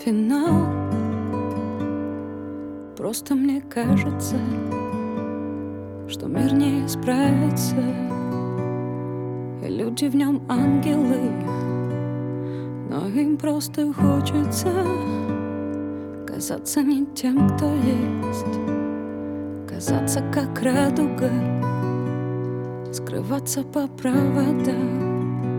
финал. Просто мне кажется, что мир не исправится, и люди в нем ангелы, но им просто хочется казаться не тем, кто есть, казаться как радуга, скрываться по проводам.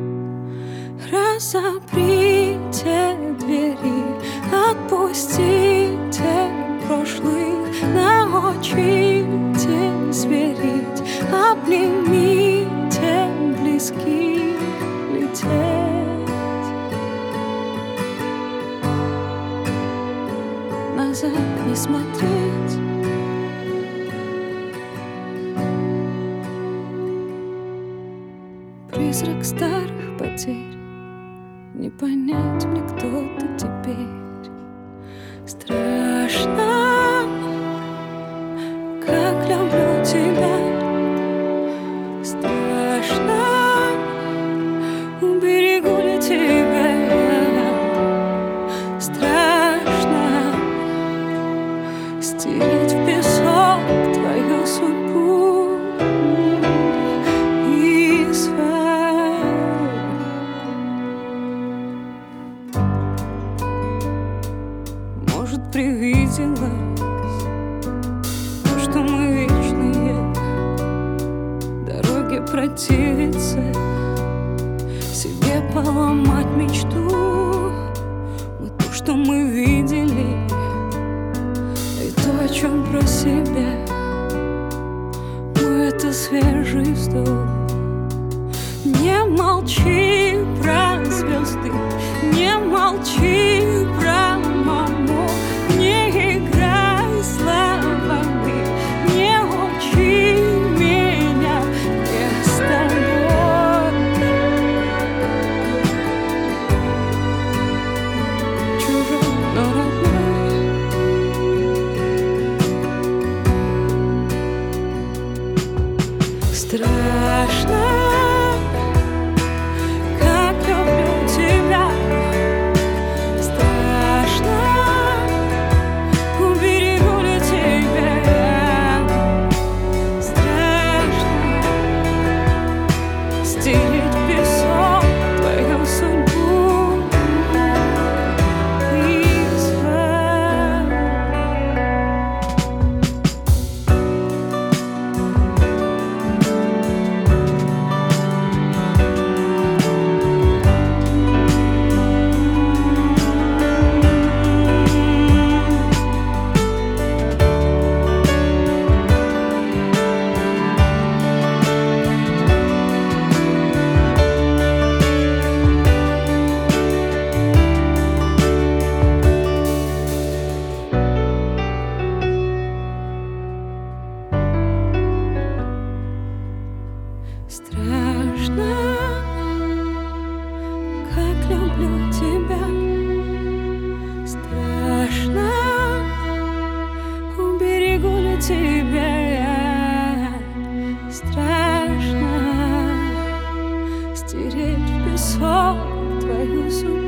Разоприте двери, отпустите прошлых, научитесь верить, обнимите близких, лететь. Назад не смотреть. Призрак старых потерь, не понять мне, кто ты теперь. Страшно, как люблю тебя. Страшно, уберегу ли тебя. Страшно стереть в песок твою судьбу и свою. Может, привиделось то, что мы вечные, дороги противиться, себе поломать мечту. Мы то, что мы видели, и то, о чем про себя. Мы — это свежий вздох. Не молчи про звезды, не молчи про маму, не играй словами, не учи меня, я с тобой. Чужой, но родной. Страшно, как люблю тебя. Страшно, уберегу ли тебя. Страшно стереть в песок твою судьбу и свою. Страшно, как люблю тебя. Страшно, уберегу ли тебя. Страшно стереть в песок твою судьбу.